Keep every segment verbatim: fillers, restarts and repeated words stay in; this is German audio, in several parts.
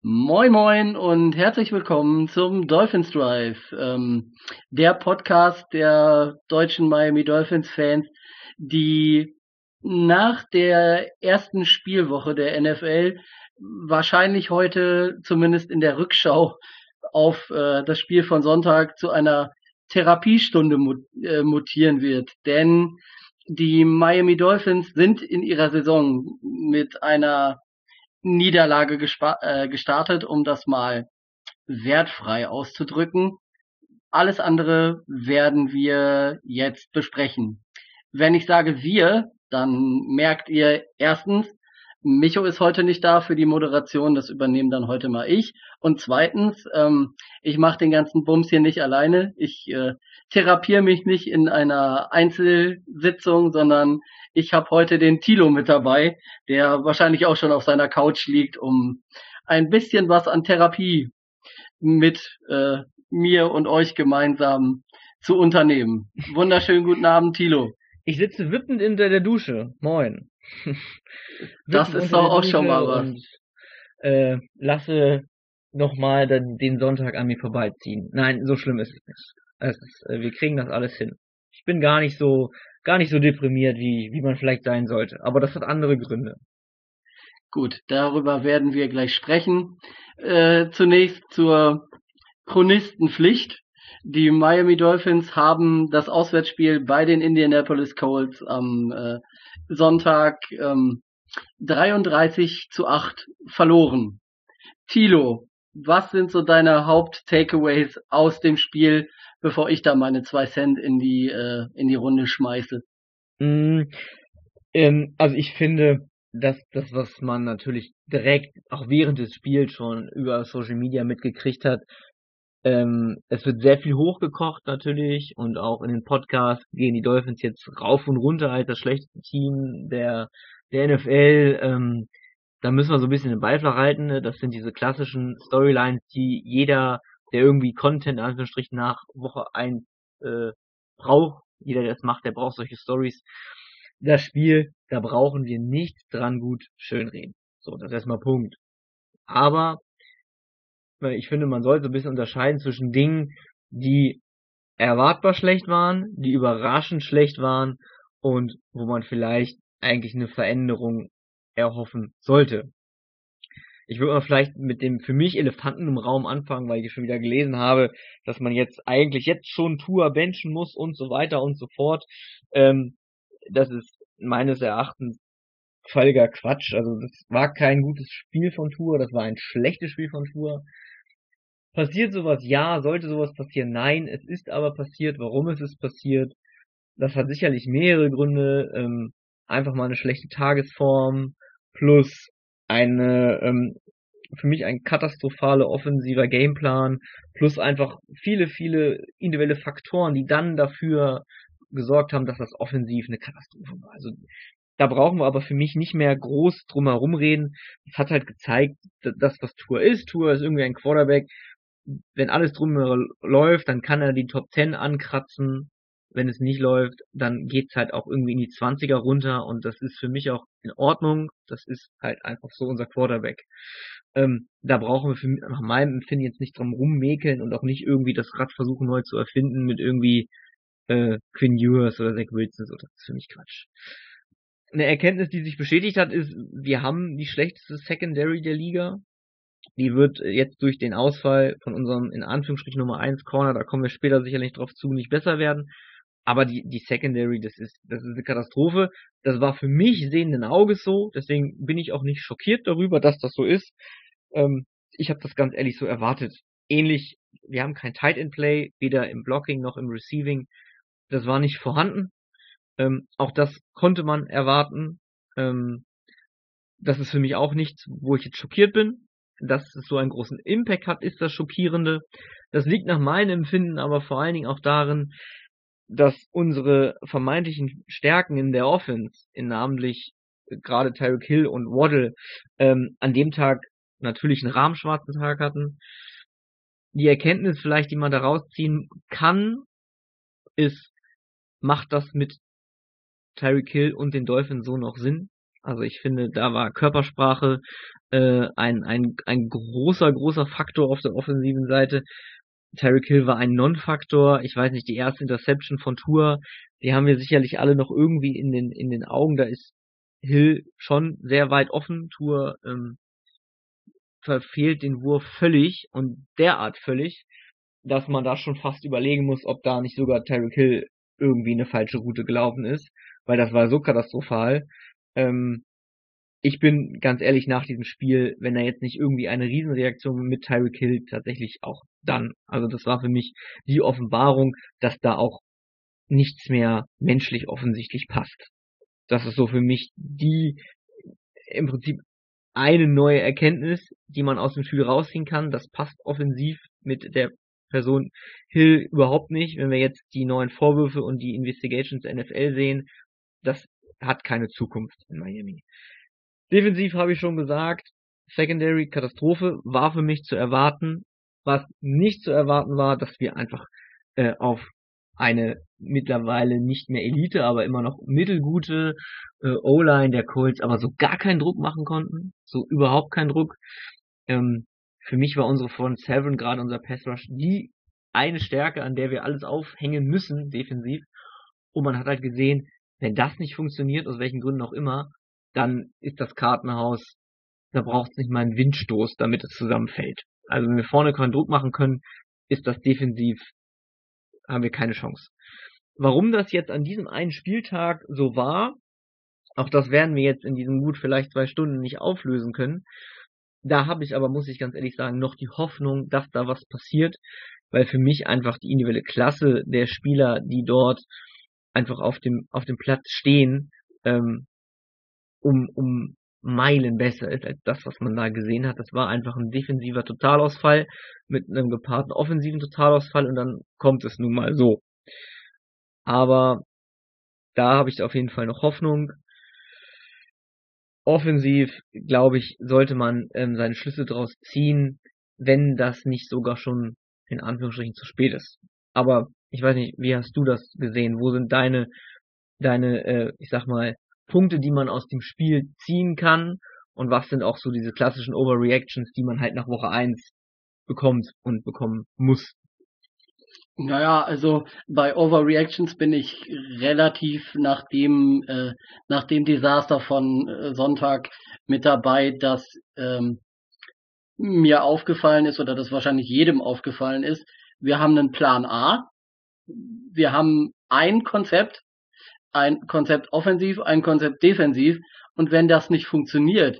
Moin Moin und herzlich willkommen zum Dolphins Drive, ähm, der Podcast der deutschen Miami Dolphins Fans, die nach der ersten Spielwoche der N F L wahrscheinlich heute zumindest in der Rückschau auf äh, das Spiel von Sonntag zu einer Therapiestunde mut äh, mutieren wird. Denn die Miami Dolphins sind in ihrer Saison mit einer Niederlage äh, gestartet, um das mal wertfrei auszudrücken. Alles andere werden wir jetzt besprechen. Wenn ich sage wir, dann merkt ihr erstens, Micho ist heute nicht da für die Moderation, das übernehme dann heute mal ich. Und zweitens, ähm, ich mache den ganzen Bums hier nicht alleine. Ich äh, therapiere mich nicht in einer Einzelsitzung, sondern ich habe heute den Thilo mit dabei, der wahrscheinlich auch schon auf seiner Couch liegt, um ein bisschen was an Therapie mit äh, mir und euch gemeinsam zu unternehmen. Wunderschönen guten Abend, Thilo. Ich sitze wippend unter der Dusche. Moin. Das ist doch auch schon mal was. Und äh, lasse nochmal den Sonntag an mir vorbeiziehen. Nein, so schlimm ist es nicht. Es ist, äh, wir kriegen das alles hin. Ich bin gar nicht so, gar nicht so deprimiert, wie, wie man vielleicht sein sollte. Aber das hat andere Gründe. Gut, darüber werden wir gleich sprechen. Äh, zunächst zur Chronistenpflicht. Die Miami Dolphins haben das Auswärtsspiel bei den Indianapolis Colts am äh, Sonntag ähm, dreiunddreißig zu acht verloren. Thilo, was sind so deine Haupt-Takeaways aus dem Spiel, bevor ich da meine zwei Cent in die äh, in die Runde schmeiße? Mm, ähm, also ich finde, dass das, was man natürlich direkt auch während des Spiels schon über Social Media mitgekriegt hat, ähm, es wird sehr viel hochgekocht natürlich und auch in den Podcasts gehen die Dolphins jetzt rauf und runter als das schlechteste Team der der N F L. Ähm, da müssen wir so ein bisschen den Ball flach halten. Ne? Das sind diese klassischen Storylines, die jeder, der irgendwie Content in Anführungsstrichen nach Woche eins äh, braucht, jeder, der das macht, der braucht solche Stories. Das Spiel, da brauchen wir nichts dran gut schönreden. So, das ist erstmal Punkt. Aber ich finde, man sollte ein bisschen unterscheiden zwischen Dingen, die erwartbar schlecht waren, die überraschend schlecht waren und wo man vielleicht eigentlich eine Veränderung erhoffen sollte. Ich würde mal vielleicht mit dem für mich Elefanten im Raum anfangen, weil ich schon wieder gelesen habe, dass man jetzt eigentlich jetzt schon Tua benchen muss und so weiter und so fort. Ähm, das ist meines Erachtens völliger Quatsch. Also das war kein gutes Spiel von Tua, das war ein schlechtes Spiel von Tua. Passiert sowas? Ja. Sollte sowas passieren? Nein. Es ist aber passiert. Warum ist es passiert? Das hat sicherlich mehrere Gründe. Ähm, einfach mal eine schlechte Tagesform plus eine, ähm, für mich ein katastrophale offensiver Gameplan plus einfach viele, viele individuelle Faktoren, die dann dafür gesorgt haben, dass das offensiv eine Katastrophe war. Also da brauchen wir aber für mich nicht mehr groß drum herum reden. Es hat halt gezeigt, dass was Tua ist. Tua ist irgendwie ein Quarterback, wenn alles drum läuft, dann kann er die Top zehn ankratzen. Wenn es nicht läuft, dann geht's halt auch irgendwie in die zwanziger runter und das ist für mich auch in Ordnung. Das ist halt einfach so unser Quarterback. Ähm, da brauchen wir für, nach meinem Empfinden jetzt nicht drum rummäkeln und auch nicht irgendwie das Rad versuchen neu zu erfinden mit irgendwie äh, Quinn Ewers oder Zach Wilson. So, das ist für mich Quatsch. Eine Erkenntnis, die sich bestätigt hat, ist, wir haben die schlechteste Secondary der Liga. Die wird jetzt durch den Ausfall von unserem, in Anführungsstrichen, Nummer eins Corner, da kommen wir später sicherlich drauf zu, nicht besser werden. Aber die, die Secondary, das ist, das ist eine Katastrophe. Das war für mich sehenden Auges so. Deswegen bin ich auch nicht schockiert darüber, dass das so ist. Ähm, ich habe das ganz ehrlich so erwartet. Ähnlich, wir haben kein Tight End Play, weder im Blocking noch im Receiving. Das war nicht vorhanden. Ähm, auch das konnte man erwarten. Ähm, das ist für mich auch nichts, wo ich jetzt schockiert bin. Dass es so einen großen Impact hat, ist das Schockierende. Das liegt nach meinem Empfinden aber vor allen Dingen auch darin, dass unsere vermeintlichen Stärken in der Offense, in namentlich gerade Tyreek Hill und Waddle, ähm, an dem Tag natürlich einen rahmenschwarzen Tag hatten. Die Erkenntnis vielleicht, die man da rausziehen kann, ist, macht das mit Tyreek Hill und den Dolphins so noch Sinn? Also ich finde, da war Körpersprache äh, ein, ein, ein großer, großer Faktor auf der offensiven Seite. Tyreek Hill war ein Non-Faktor. Ich weiß nicht, die erste Interception von Tua, die haben wir sicherlich alle noch irgendwie in den, in den Augen. Da ist Hill schon sehr weit offen. Tua ähm, verfehlt den Wurf völlig und derart völlig, dass man da schon fast überlegen muss, ob da nicht sogar Tyreek Hill irgendwie eine falsche Route gelaufen ist, weil das war so katastrophal. Ähm, ich bin ganz ehrlich nach diesem Spiel, wenn da jetzt nicht irgendwie eine Riesenreaktion mit Tyreek Hill tatsächlich auch dann. Also das war für mich die Offenbarung, dass da auch nichts mehr menschlich offensichtlich passt. Das ist so für mich die im Prinzip eine neue Erkenntnis, die man aus dem Spiel rausziehen kann. Das passt offensiv mit der Person Hill überhaupt nicht. Wenn wir jetzt die neuen Vorwürfe und die Investigations der N F L sehen, das hat keine Zukunft in Miami. Defensiv habe ich schon gesagt, Secondary Katastrophe war für mich zu erwarten. Was nicht zu erwarten war, dass wir einfach äh, auf eine mittlerweile nicht mehr Elite, aber immer noch mittelgute äh, O-Line der Colts, aber so gar keinen Druck machen konnten, so überhaupt keinen Druck. Ähm, für mich war unsere Front Seven, gerade unser Pass Rush, die eine Stärke, an der wir alles aufhängen müssen, defensiv. Und man hat halt gesehen, wenn das nicht funktioniert, aus welchen Gründen auch immer, dann ist das Kartenhaus, da braucht es nicht mal einen Windstoß, damit es zusammenfällt. Also wenn wir vorne keinen Druck machen können, ist das defensiv, haben wir keine Chance. Warum das jetzt an diesem einen Spieltag so war, auch das werden wir jetzt in diesen gut vielleicht zwei Stunden nicht auflösen können. Da habe ich aber, muss ich ganz ehrlich sagen, noch die Hoffnung, dass da was passiert, weil für mich einfach die individuelle Klasse der Spieler, die dort einfach auf dem auf dem Platz stehen, ähm, um um Meilen besser ist als das, was man da gesehen hat. Das war einfach ein defensiver Totalausfall mit einem gepaarten offensiven Totalausfall und dann kommt es nun mal so. Aber da habe ich auf jeden Fall noch Hoffnung. Offensiv, glaube ich, sollte man ähm, seine Schlüsse draus ziehen, wenn das nicht sogar schon in Anführungsstrichen zu spät ist. Aber ich weiß nicht, wie hast du das gesehen? Wo sind deine, deine, äh, ich sag mal, Punkte, die man aus dem Spiel ziehen kann? Und was sind auch so diese klassischen Overreactions, die man halt nach Woche eins bekommt und bekommen muss? Naja, also bei Overreactions bin ich relativ nach dem, äh, nach dem Desaster von äh, Sonntag mit dabei, dass ähm, mir aufgefallen ist oder das wahrscheinlich jedem aufgefallen ist. Wir haben einen Plan A, wir haben ein Konzept, ein Konzept offensiv, ein Konzept defensiv und wenn das nicht funktioniert,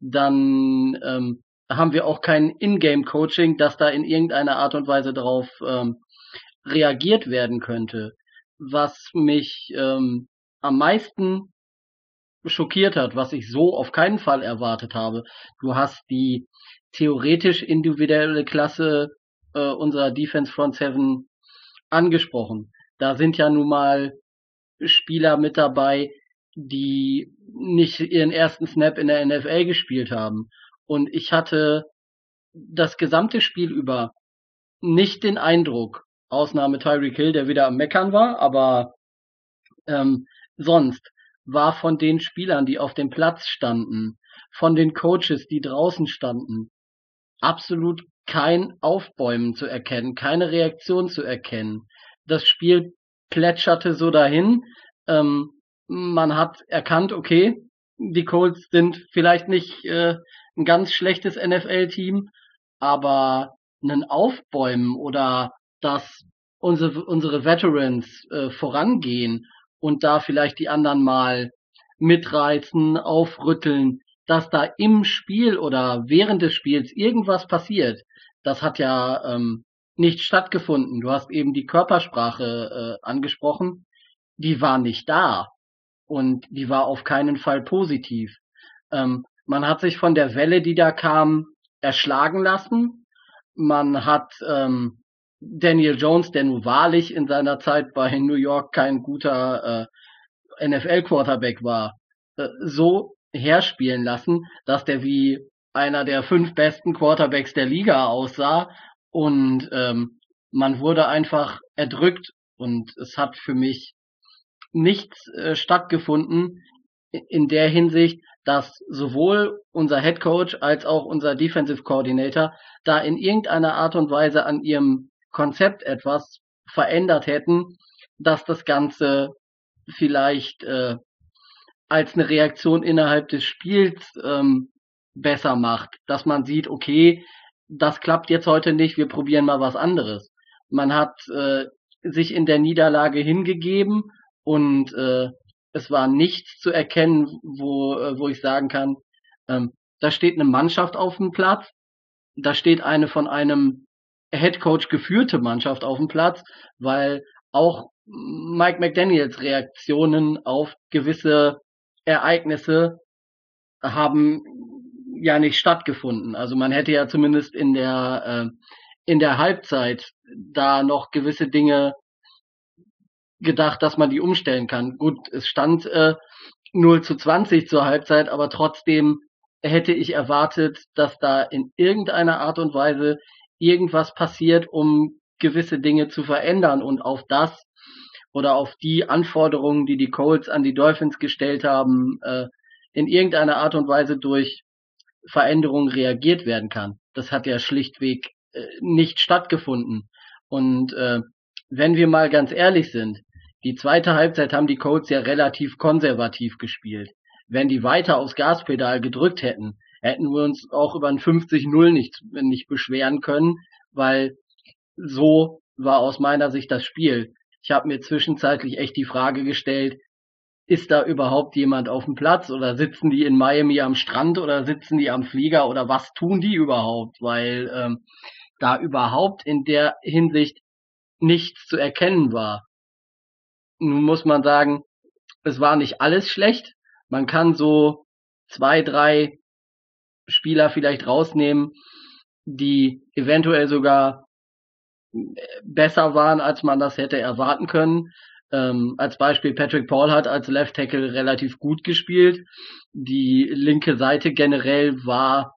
dann ähm, haben wir auch kein Ingame-Coaching, das da in irgendeiner Art und Weise darauf ähm, reagiert werden könnte. Was mich ähm, am meisten schockiert hat, was ich so auf keinen Fall erwartet habe. Du hast die theoretisch individuelle Klasse äh, unserer Defense Front Seven angesprochen. Da sind ja nun mal Spieler mit dabei, die nicht ihren ersten Snap in der N F L gespielt haben. Und ich hatte das gesamte Spiel über nicht den Eindruck, Ausnahme Tyreek Hill, der wieder am Meckern war, aber ähm, sonst war von den Spielern, die auf dem Platz standen, von den Coaches, die draußen standen, absolut kein Aufbäumen zu erkennen, keine Reaktion zu erkennen. Das Spiel plätscherte so dahin. Ähm, man hat erkannt, okay, die Colts sind vielleicht nicht äh, ein ganz schlechtes N F L-Team, aber einen Aufbäumen oder dass unsere, unsere Veterans äh, vorangehen und da vielleicht die anderen mal mitreißen, aufrütteln, dass da im Spiel oder während des Spiels irgendwas passiert, das hat ja ähm, nicht stattgefunden. Du hast eben die Körpersprache äh, angesprochen, die war nicht da und die war auf keinen Fall positiv. Ähm, man hat sich von der Welle, die da kam, erschlagen lassen. Man hat ähm, Daniel Jones, der nun wahrlich in seiner Zeit bei New York kein guter äh, N F L-Quarterback war, äh, so herspielen lassen, dass der wie einer der fünf besten Quarterbacks der Liga aussah und ähm, man wurde einfach erdrückt und es hat für mich nichts äh, stattgefunden in der Hinsicht, dass sowohl unser Head Coach als auch unser Defensive Coordinator da in irgendeiner Art und Weise an ihrem Konzept etwas verändert hätten, dass das Ganze vielleicht äh, als eine Reaktion innerhalb des Spiels ähm, besser macht, dass man sieht, okay, das klappt jetzt heute nicht, wir probieren mal was anderes. Man hat äh, sich in der Niederlage hingegeben und äh, es war nichts zu erkennen, wo, äh, wo ich sagen kann, ähm, da steht eine Mannschaft auf dem Platz, da steht eine von einem Headcoach geführte Mannschaft auf dem Platz, weil auch Mike McDaniels Reaktionen auf gewisse Ereignisse haben ja nicht stattgefunden. Also man hätte ja zumindest in der äh, in der Halbzeit da noch gewisse Dinge gedacht, dass man die umstellen kann. Gut, es stand äh, null zu zwanzig zur Halbzeit, aber trotzdem hätte ich erwartet, dass da in irgendeiner Art und Weise irgendwas passiert, um gewisse Dinge zu verändern und auf das oder auf die Anforderungen, die die Colts an die Dolphins gestellt haben, äh, in irgendeiner Art und Weise durch Veränderungen reagiert werden kann. Das hat ja schlichtweg äh, nicht stattgefunden. Und äh, wenn wir mal ganz ehrlich sind, die zweite Halbzeit haben die Colts ja relativ konservativ gespielt. Wenn die weiter aufs Gaspedal gedrückt hätten, hätten wir uns auch über ein fünfzig null nicht, nicht beschweren können, weil so war aus meiner Sicht das Spiel. Ich habe mir zwischenzeitlich echt die Frage gestellt, ist da überhaupt jemand auf dem Platz oder sitzen die in Miami am Strand oder sitzen die am Flieger oder was tun die überhaupt? Weil ähm, da überhaupt in der Hinsicht nichts zu erkennen war. Nun muss man sagen, es war nicht alles schlecht. Man kann so zwei, drei Spieler vielleicht rausnehmen, die eventuell sogar besser waren, als man das hätte erwarten können. Ähm, als Beispiel Patrick Paul hat als Left Tackle relativ gut gespielt. Die linke Seite generell war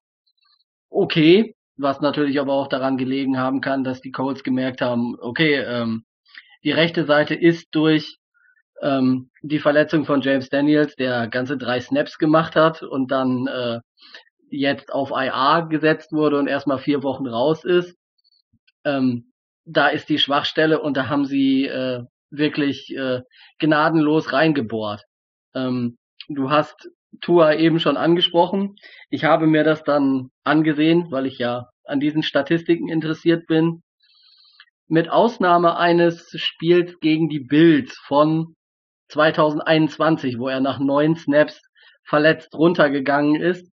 okay, was natürlich aber auch daran gelegen haben kann, dass die Colts gemerkt haben, okay, ähm, die rechte Seite ist durch ähm, die Verletzung von James Daniels, der ganze drei Snaps gemacht hat und dann äh, jetzt auf I R gesetzt wurde und erstmal vier Wochen raus ist. Ähm, da ist die Schwachstelle und da haben sie äh, wirklich äh, gnadenlos reingebohrt. Ähm, du hast Tua eben schon angesprochen. Ich habe mir das dann angesehen, weil ich ja an diesen Statistiken interessiert bin. Mit Ausnahme eines Spiels gegen die Bills von zwanzig einundzwanzig, wo er nach neun Snaps verletzt runtergegangen ist,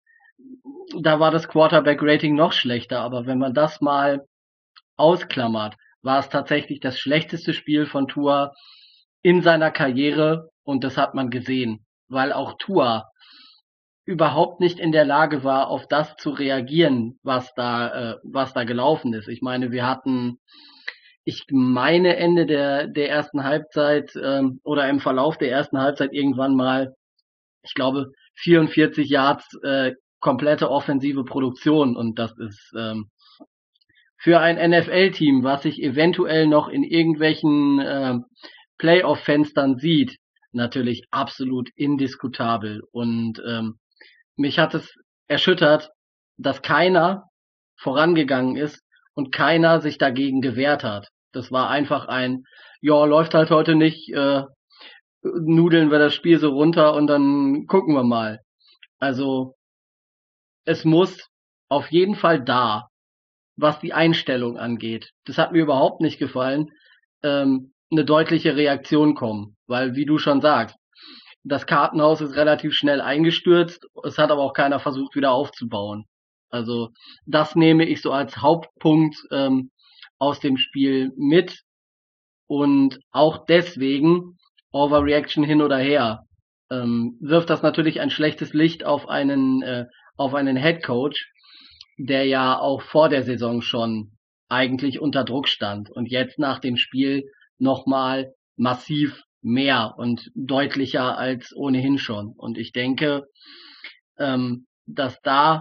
da war das Quarterback-Rating noch schlechter. Aber wenn man das mal ausklammert, war es tatsächlich das schlechteste Spiel von Tua in seiner Karriere und das hat man gesehen, weil auch Tua überhaupt nicht in der Lage war, auf das zu reagieren, was da, äh, was da gelaufen ist. Ich meine, wir hatten, ich meine Ende der der ersten Halbzeit ähm, oder im Verlauf der ersten Halbzeit irgendwann mal, ich glaube, vierundvierzig Yards äh, komplette offensive Produktion und das ist ähm, für ein N F L-Team, was sich eventuell noch in irgendwelchen äh, Playoff-Fenstern sieht, natürlich absolut indiskutabel. Und ähm, mich hat es erschüttert, dass keiner vorangegangen ist und keiner sich dagegen gewehrt hat. Das war einfach ein, ja, läuft halt heute nicht, äh, nudeln wir das Spiel so runter und dann gucken wir mal. Also es muss auf jeden Fall da, was die Einstellung angeht, das hat mir überhaupt nicht gefallen, ähm, eine deutliche Reaktion kommen. Weil, wie du schon sagst, das Kartenhaus ist relativ schnell eingestürzt, es hat aber auch keiner versucht, wieder aufzubauen. Also das nehme ich so als Hauptpunkt ähm, aus dem Spiel mit und auch deswegen, Overreaction hin oder her, ähm, wirft das natürlich ein schlechtes Licht auf einen, äh, auf einen Head Coach, der ja auch vor der Saison schon eigentlich unter Druck stand und jetzt nach dem Spiel nochmal massiv mehr und deutlicher als ohnehin schon. Und ich denke, ähm, dass da,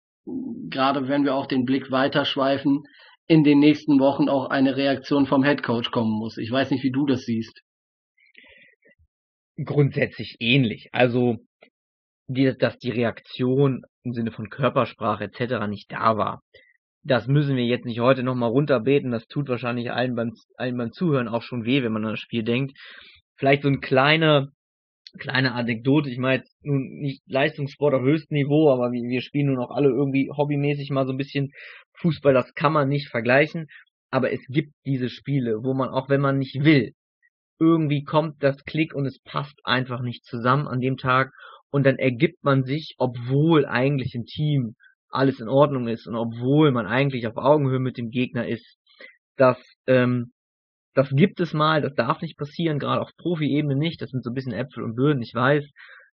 gerade wenn wir auch den Blick weiterschweifen, in den nächsten Wochen auch eine Reaktion vom Headcoach kommen muss. Ich weiß nicht, wie du das siehst. Grundsätzlich ähnlich. Also die, dass die Reaktion im Sinne von Körpersprache et cetera nicht da war. Das müssen wir jetzt nicht heute nochmal runterbeten, das tut wahrscheinlich allen beim, allen beim Zuhören auch schon weh, wenn man an das Spiel denkt. Vielleicht so ein kleiner, kleine Anekdote, ich meine jetzt nun nicht Leistungssport auf höchstem Niveau, aber wir, wir spielen nun auch alle irgendwie hobbymäßig mal so ein bisschen Fußball, das kann man nicht vergleichen, aber es gibt diese Spiele, wo man auch wenn man nicht will, irgendwie kommt das Klick und es passt einfach nicht zusammen an dem Tag und dann ergibt man sich, obwohl eigentlich im Team alles in Ordnung ist und obwohl man eigentlich auf Augenhöhe mit dem Gegner ist, dass ähm, das gibt es mal, das darf nicht passieren, gerade auf Profi-Ebene nicht, das sind so ein bisschen Äpfel und Birnen, ich weiß,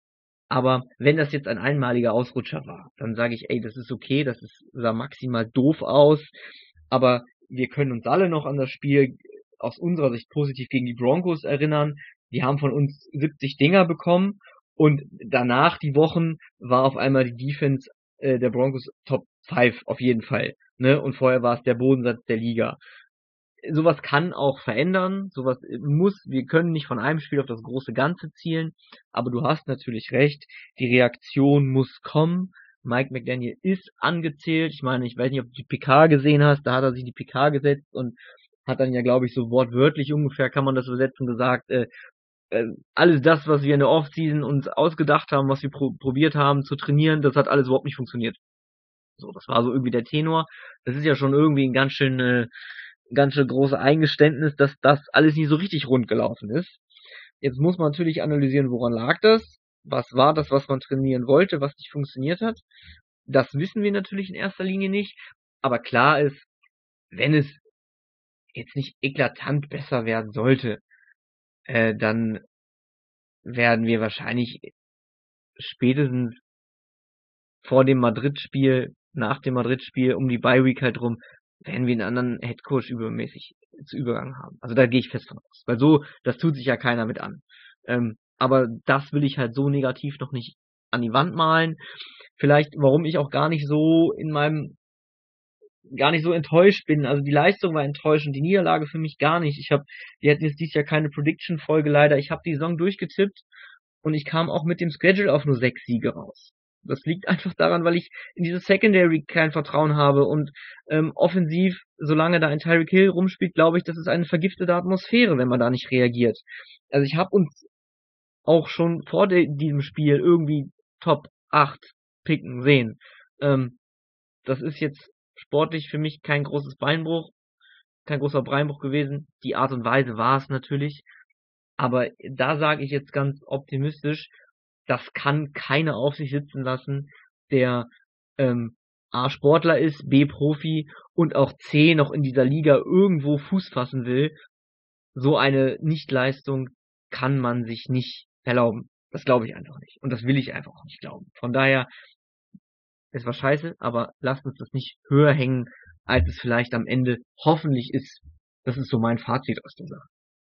aber wenn das jetzt ein einmaliger Ausrutscher war, dann sage ich, ey, das ist okay, das ist, sah maximal doof aus, aber wir können uns alle noch an das Spiel aus unserer Sicht positiv gegen die Broncos erinnern. Die haben von uns siebzig Dinger bekommen und danach die Wochen war auf einmal die Defense äh, der Broncos Top fünf auf jeden Fall, ne? Und vorher war es der Bodensatz der Liga. Sowas kann auch verändern, sowas muss, wir können nicht von einem Spiel auf das große Ganze zielen, aber du hast natürlich recht, die Reaktion muss kommen. Mike McDaniel ist angezählt, ich meine, ich weiß nicht, ob du die P K gesehen hast, da hat er sich die P K gesetzt und hat dann ja, glaube ich, so wortwörtlich ungefähr, kann man das übersetzen, gesagt, äh, äh, alles das, was wir in der Offseason uns ausgedacht haben, was wir pro- probiert haben zu trainieren, das hat alles überhaupt nicht funktioniert. So, das war so irgendwie der Tenor. Das ist ja schon irgendwie ein ganz schön, äh, ganz schön großes Eingeständnis, dass das alles nicht so richtig rund gelaufen ist. Jetzt muss man natürlich analysieren, woran lag das? Was war das, was man trainieren wollte, was nicht funktioniert hat? Das wissen wir natürlich in erster Linie nicht. Aber klar ist, wenn es jetzt nicht eklatant besser werden sollte, äh, dann werden wir wahrscheinlich spätestens vor dem Madrid-Spiel, nach dem Madrid-Spiel, um die Bye-Week halt rum, werden wir einen anderen Headcoach übermäßig zu Übergang haben. Also da gehe ich fest von aus. Weil so, das tut sich ja keiner mit an. Ähm, aber das will ich halt so negativ noch nicht an die Wand malen. Vielleicht, warum ich auch gar nicht so in meinem, gar nicht so enttäuscht bin. Also die Leistung war enttäuschend, die Niederlage für mich gar nicht. Ich habe, wir hatten jetzt dieses Jahr keine Prediction-Folge leider. Ich habe die Saison durchgetippt und ich kam auch mit dem Schedule auf nur sechs Siege raus. Das liegt einfach daran, weil ich in diese Secondary kein Vertrauen habe und ähm, offensiv, solange da ein Tyreek Hill rumspielt, glaube ich, das ist eine vergiftete Atmosphäre, wenn man da nicht reagiert. Also ich habe uns auch schon vor de- diesem Spiel irgendwie Top acht picken sehen. Ähm, das ist jetzt sportlich für mich kein großes Beinbruch, kein großer Beinbruch gewesen. Die Art und Weise war es natürlich. Aber da sage ich jetzt ganz optimistisch, das kann keiner auf sich sitzen lassen, der ähm, A Sportler ist, B Profi und auch C noch in dieser Liga irgendwo Fuß fassen will. So eine Nichtleistung kann man sich nicht erlauben. Das glaube ich einfach nicht. Und das will ich einfach auch nicht glauben. Von daher, es war scheiße, aber lasst uns das nicht höher hängen, als es vielleicht am Ende hoffentlich ist. Das ist so mein Fazit aus der Sache.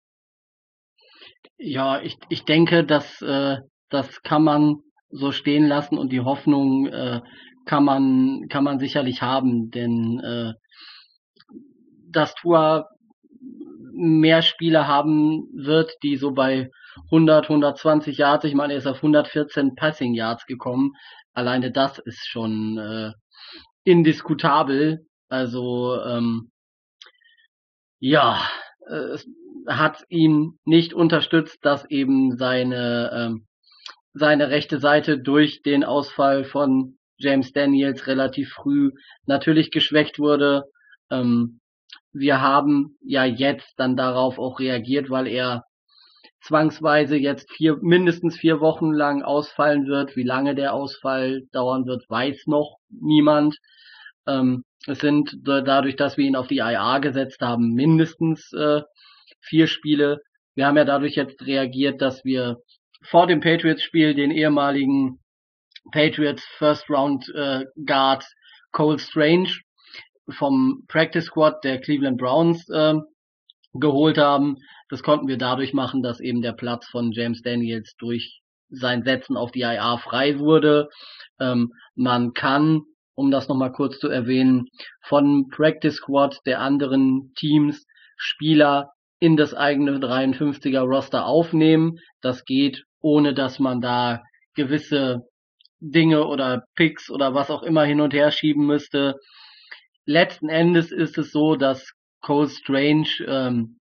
Ja, ich, ich denke, dass äh, das kann man so stehen lassen und die Hoffnung äh, kann man kann man sicherlich haben, denn äh, dass Tua mehr Spiele haben wird, die so bei hundert, hundertzwanzig Yards, ich meine, er ist auf hundertvierzehn Passing Yards gekommen. Alleine das ist schon äh, indiskutabel. Also ähm, ja, äh, es hat ihn nicht unterstützt, dass eben seine ähm, seine rechte Seite durch den Ausfall von James Daniels relativ früh natürlich geschwächt wurde. Ähm, wir haben ja jetzt dann darauf auch reagiert, weil er zwangsweise jetzt vier, mindestens vier Wochen lang ausfallen wird. Wie lange der Ausfall dauern wird, weiß noch niemand. Ähm, es sind dadurch, dass wir ihn auf die I R gesetzt haben, mindestens äh, vier Spiele. Wir haben ja dadurch jetzt reagiert, dass wir vor dem Patriots-Spiel den ehemaligen Patriots First Round äh, Guard Cole Strange vom Practice Squad der Cleveland Browns äh, geholt haben. Das konnten wir dadurch machen, dass eben der Platz von James Daniels durch sein Setzen auf die I R frei wurde. Ähm, man kann, um das nochmal kurz zu erwähnen, von Practice Squad der anderen Teams Spieler in das eigene dreiundfünfziger Roster aufnehmen. Das geht, ohne dass man da gewisse Dinge oder Picks oder was auch immer hin und her schieben müsste. Letzten Endes ist es so, dass Cole Strange ähm,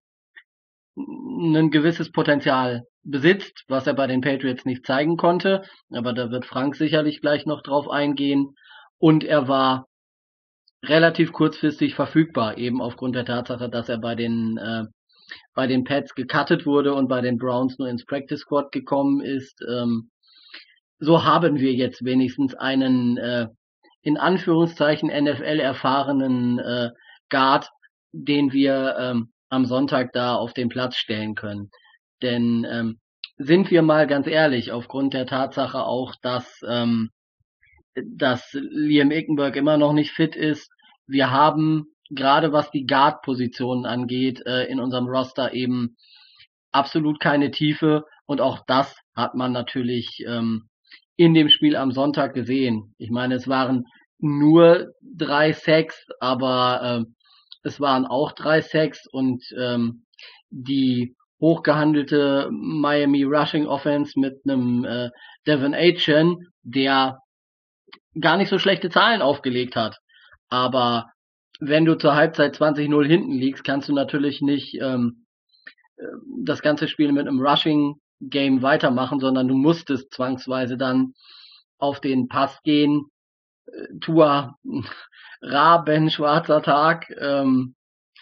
ein gewisses Potenzial besitzt, was er bei den Patriots nicht zeigen konnte, aber da wird Frank sicherlich gleich noch drauf eingehen. Und er war relativ kurzfristig verfügbar, eben aufgrund der Tatsache, dass er bei den äh, bei den Pats gecuttet wurde und bei den Browns nur ins Practice Squad gekommen ist. Ähm, so haben wir jetzt wenigstens einen äh, in Anführungszeichen N F L erfahrenen äh, Guard, den wir ähm, am Sonntag da auf den Platz stellen können. Denn ähm, sind wir mal ganz ehrlich, aufgrund der Tatsache auch, dass ähm, dass Liam Ickenberg immer noch nicht fit ist, wir haben gerade was die Guard-Positionen angeht, äh, in unserem Roster eben absolut keine Tiefe und auch das hat man natürlich ähm, in dem Spiel am Sonntag gesehen. Ich meine, es waren nur drei Sacks, aber äh, es waren auch drei Sacks und ähm, die hochgehandelte Miami Rushing Offense mit einem äh, Devin Achane, der gar nicht so schlechte Zahlen aufgelegt hat. Aber wenn du zur Halbzeit zwanzig null hinten liegst, kannst du natürlich nicht ähm, das ganze Spiel mit einem Rushing-Game weitermachen, sondern du musstest zwangsweise dann auf den Pass gehen. Tua, Raben, schwarzer Tag, ähm,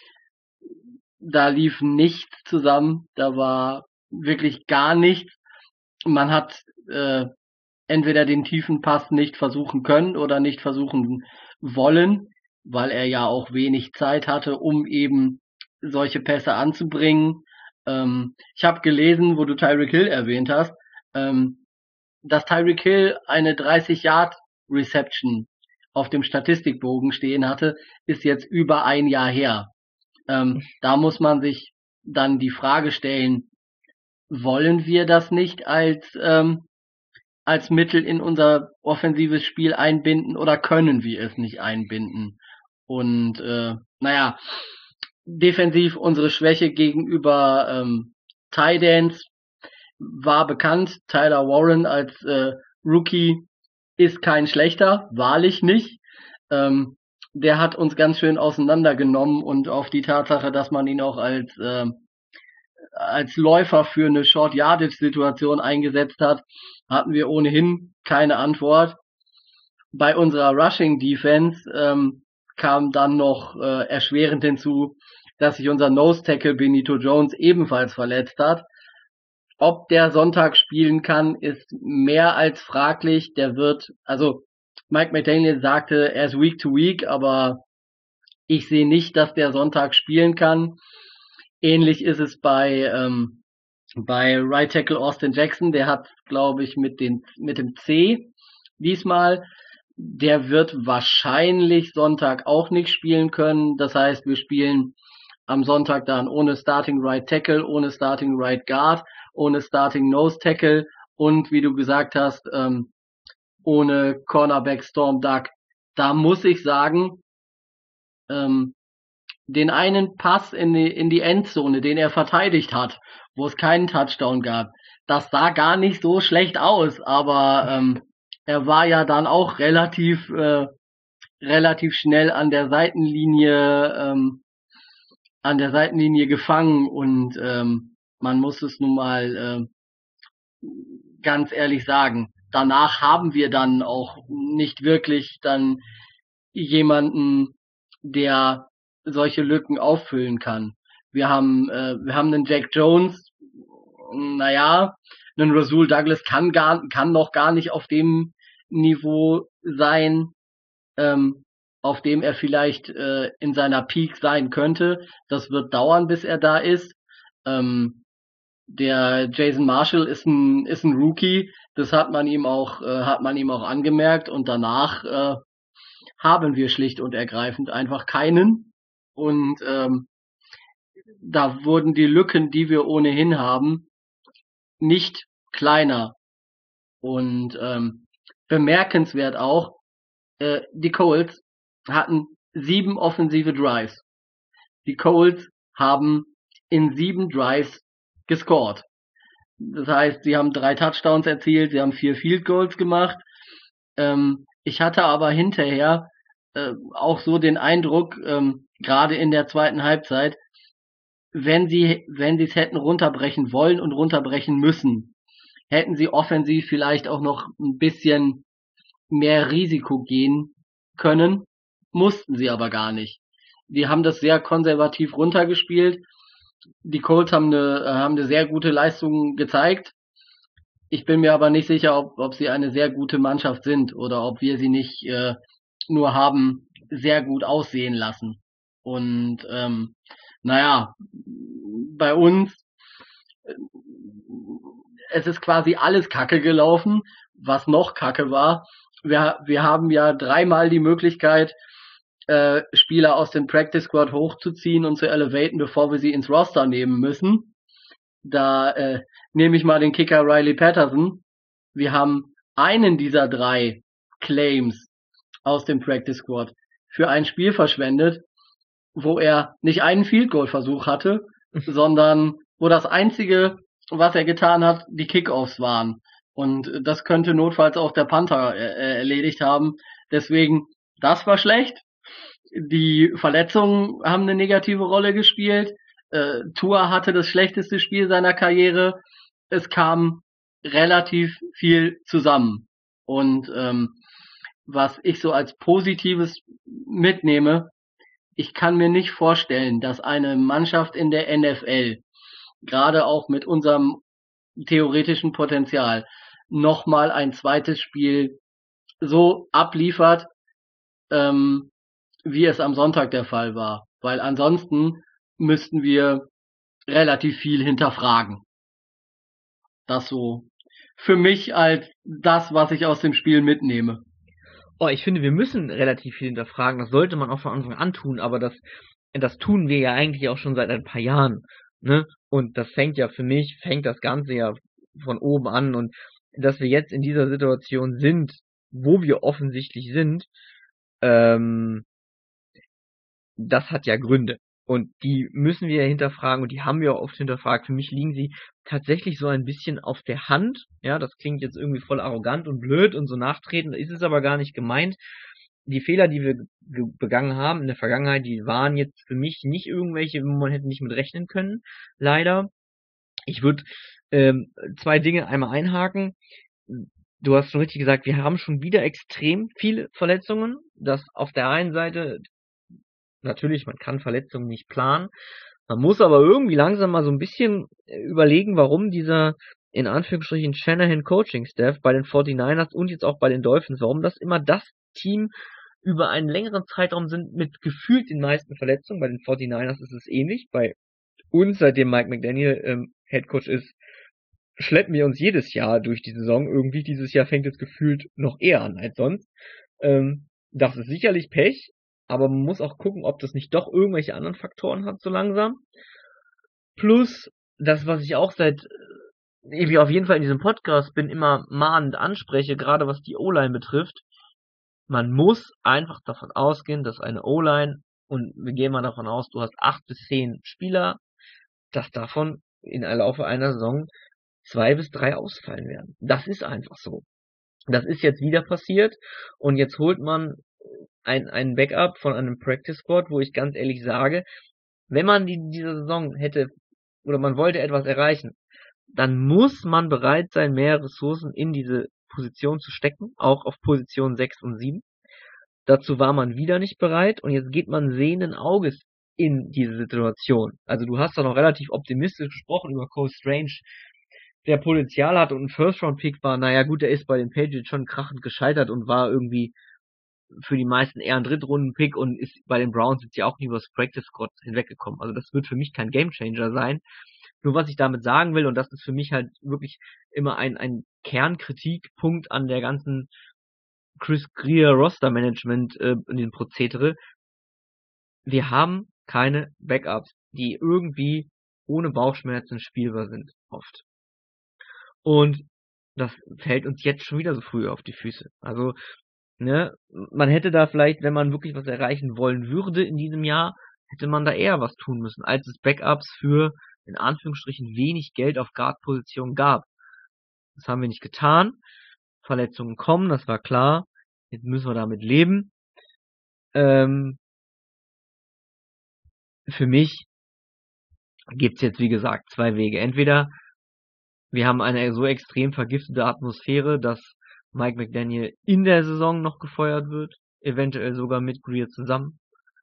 da lief nichts zusammen, da war wirklich gar nichts. Man hat äh, entweder den tiefen Pass nicht versuchen können oder nicht versuchen wollen, weil er ja auch wenig Zeit hatte, um eben solche Pässe anzubringen. Ähm, ich habe gelesen, wo du Tyreek Hill erwähnt hast, ähm, dass Tyreek Hill eine dreißig-Yard-Reception auf dem Statistikbogen stehen hatte, ist jetzt über ein Jahr her. Ähm, da muss man sich dann die Frage stellen, wollen wir das nicht als ähm, als Mittel in unser offensives Spiel einbinden oder können wir es nicht einbinden? Und äh, naja, defensiv unsere Schwäche gegenüber ähm, Tight Ends war bekannt. Tyler Warren als äh, Rookie ist kein schlechter, wahrlich nicht. Ähm, der hat uns ganz schön auseinandergenommen und auf die Tatsache, dass man ihn auch als äh, als Läufer für eine Short-Yardage-Situation eingesetzt hat, hatten wir ohnehin keine Antwort. Bei unserer Rushing-Defense ähm, kam dann noch äh, erschwerend hinzu, dass sich unser Nose-Tackle Benito Jones ebenfalls verletzt hat. Ob der Sonntag spielen kann, ist mehr als fraglich. Der wird, also Mike McDaniel sagte, er ist Week to Week, aber ich sehe nicht, dass der Sonntag spielen kann. Ähnlich ist es bei ähm, bei Right Tackle Austin Jackson, der hat, glaube ich, mit den mit dem C diesmal. Der wird wahrscheinlich Sonntag auch nicht spielen können. Das heißt, wir spielen am Sonntag dann ohne Starting Right Tackle, ohne Starting Right Guard, ohne Starting Nose Tackle und wie du gesagt hast, ähm, ohne Cornerback Storm Duck. Da muss ich sagen, ähm, den einen Pass in die, in die Endzone, den er verteidigt hat, wo es keinen Touchdown gab, das sah gar nicht so schlecht aus, aber ähm, er war ja dann auch relativ äh, relativ schnell an der Seitenlinie ähm, an der Seitenlinie gefangen und ähm, man muss es nun mal äh, ganz ehrlich sagen. Danach haben wir dann auch nicht wirklich dann jemanden, der solche Lücken auffüllen kann. Wir haben äh, wir haben einen Jack Jones, naja, einen Rasul Douglas kann gar kann noch gar nicht auf dem Niveau sein, ähm, auf dem er vielleicht äh, in seiner Peak sein könnte. Das wird dauern, bis er da ist. Ähm, der Jason Marshall ist ein ist ein Rookie, das hat man ihm auch äh, hat man ihm auch angemerkt und danach äh, haben wir schlicht und ergreifend einfach keinen und ähm, da wurden die Lücken, die wir ohnehin haben, nicht kleiner und ähm, bemerkenswert auch, äh, die Colts hatten sieben offensive Drives. Die Colts haben in sieben Drives gescored. Das heißt, sie haben drei Touchdowns erzielt, sie haben vier Field Goals gemacht. Ähm, ich hatte aber hinterher äh, auch so den Eindruck, ähm, gerade in der zweiten Halbzeit, wenn sie wenn sie es hätten runterbrechen wollen und runterbrechen müssen, hätten sie offensiv vielleicht auch noch ein bisschen mehr Risiko gehen können, mussten sie aber gar nicht. Die haben das sehr konservativ runtergespielt. Die Colts haben eine, haben eine sehr gute Leistung gezeigt. Ich bin mir aber nicht sicher, ob, ob sie eine sehr gute Mannschaft sind oder ob wir sie nicht äh, nur haben sehr gut aussehen lassen. Und ähm, naja, bei uns, es ist quasi alles Kacke gelaufen, was noch Kacke war. Wir, wir haben ja dreimal die Möglichkeit, äh, Spieler aus dem Practice Squad hochzuziehen und zu elevaten, bevor wir sie ins Roster nehmen müssen. Da äh, nehme ich mal den Kicker Riley Patterson. Wir haben einen dieser drei Claims aus dem Practice Squad für ein Spiel verschwendet, wo er nicht einen Field Goal Versuch hatte, sondern wo das einzige, was er getan hat, die Kickoffs waren. Und das könnte notfalls auch der Panther äh, erledigt haben. Deswegen, das war schlecht. Die Verletzungen haben eine negative Rolle gespielt. Äh, Tua hatte das schlechteste Spiel seiner Karriere. Es kam relativ viel zusammen. Und ähm, was ich so als Positives mitnehme, ich kann mir nicht vorstellen, dass eine Mannschaft in der N F L, gerade auch mit unserem theoretischen Potenzial, nochmal ein zweites Spiel so abliefert, ähm, wie es am Sonntag der Fall war. Weil ansonsten müssten wir relativ viel hinterfragen. Das so für mich als das, was ich aus dem Spiel mitnehme. Oh, ich finde, wir müssen relativ viel hinterfragen. Das sollte man auch von Anfang an tun, aber das, das tun wir ja eigentlich auch schon seit ein paar Jahren, ne? Und das fängt ja für mich, fängt das Ganze ja von oben an, und dass wir jetzt in dieser Situation sind, wo wir offensichtlich sind, ähm, das hat ja Gründe. Und die müssen wir ja hinterfragen, und die haben wir auch oft hinterfragt. Für mich liegen sie tatsächlich so ein bisschen auf der Hand. Ja, das klingt jetzt irgendwie voll arrogant und blöd und so nachtreten, ist es aber gar nicht gemeint. Die Fehler, die wir begangen haben in der Vergangenheit, die waren jetzt für mich nicht irgendwelche, wo man hätte nicht mit rechnen können, leider. Ich würde ähm, zwei Dinge einmal einhaken. Du hast schon richtig gesagt, wir haben schon wieder extrem viele Verletzungen. Das auf der einen Seite, natürlich, man kann Verletzungen nicht planen. Man muss aber irgendwie langsam mal so ein bisschen überlegen, warum dieser, in Anführungsstrichen, Shanahan Coaching Staff bei den forty-niners und jetzt auch bei den Dolphins, warum das immer das Team über einen längeren Zeitraum sind mit gefühlt den meisten Verletzungen. Bei den forty-niners ist es ähnlich. Bei uns, seitdem Mike McDaniel ähm, Head Coach ist, schleppen wir uns jedes Jahr durch die Saison. Irgendwie dieses Jahr fängt es gefühlt noch eher an als sonst. Ähm, das ist sicherlich Pech, aber man muss auch gucken, ob das nicht doch irgendwelche anderen Faktoren hat so langsam. Plus, das, was ich auch seit, irgendwie auf jeden Fall in diesem Podcast bin, immer mahnend anspreche, gerade was die O-Line betrifft. Man muss einfach davon ausgehen, dass eine O-Line, und wir gehen mal davon aus, du hast acht bis zehn Spieler, dass davon in der Laufe einer Saison zwei bis drei ausfallen werden. Das ist einfach so. Das ist jetzt wieder passiert, und jetzt holt man ein, ein Backup von einem Practice Squad, wo ich ganz ehrlich sage, wenn man die, diese Saison hätte, oder man wollte etwas erreichen, dann muss man bereit sein, mehr Ressourcen in diese Position zu stecken, auch auf Position sechs und sieben. Dazu war man wieder nicht bereit, und jetzt geht man sehenden Auges in diese Situation. Also du hast da noch relativ optimistisch gesprochen über Cole Strange, der Potenzial hat und ein First-Round-Pick war. Naja gut, der ist bei den Patriots schon krachend gescheitert und war irgendwie für die meisten eher ein Drittrunden-Pick und ist bei den Browns jetzt ja auch nie über das Practice Squad hinweggekommen. Also das wird für mich kein Gamechanger sein. Nur was ich damit sagen will, und das ist für mich halt wirklich immer ein, ein Kernkritikpunkt an der ganzen Chris Grier Roster-Management äh, in den Prozedere. Wir haben keine Backups, die irgendwie ohne Bauchschmerzen spielbar sind, oft. Und das fällt uns jetzt schon wieder so früh auf die Füße. Also, ne, man hätte da vielleicht, wenn man wirklich was erreichen wollen würde in diesem Jahr, hätte man da eher was tun müssen, als es Backups für, in Anführungsstrichen, wenig Geld auf Guard-Position gab. Das haben wir nicht getan. Verletzungen kommen, das war klar. Jetzt müssen wir damit leben. Ähm, für mich gibt's jetzt, wie gesagt, zwei Wege. Entweder wir haben eine so extrem vergiftete Atmosphäre, dass Mike McDaniel in der Saison noch gefeuert wird, eventuell sogar mit Greer zusammen.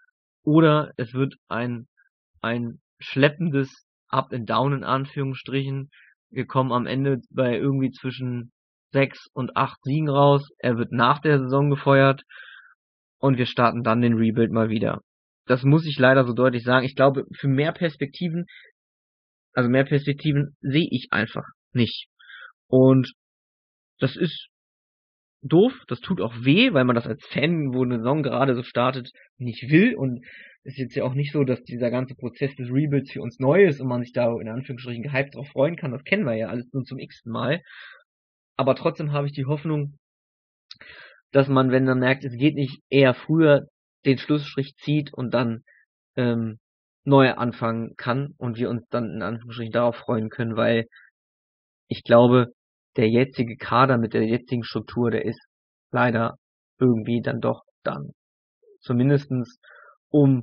Oder es wird ein, ein schleppendes Up and Down in Anführungsstrichen. Wir kommen am Ende bei irgendwie zwischen sechs und acht Siegen raus. Er wird nach der Saison gefeuert und wir starten dann den Rebuild mal wieder. Das muss ich leider so deutlich sagen. Ich glaube, für mehr Perspektiven, also mehr Perspektiven sehe ich einfach nicht. Und das ist doof, das tut auch weh, weil man das als Fan, wo eine Saison gerade so startet, nicht will. Und es ist jetzt ja auch nicht so, dass dieser ganze Prozess des Rebuilds für uns neu ist und man sich da in Anführungsstrichen gehypt drauf freuen kann. Das kennen wir ja alles nur zum x-ten Mal. Aber trotzdem habe ich die Hoffnung, dass man, wenn man merkt, es geht nicht, eher früher den Schlussstrich zieht und dann ähm, neu anfangen kann und wir uns dann in Anführungsstrichen darauf freuen können, weil ich glaube, der jetzige Kader mit der jetzigen Struktur, der ist leider irgendwie dann doch dann. Zumindestens um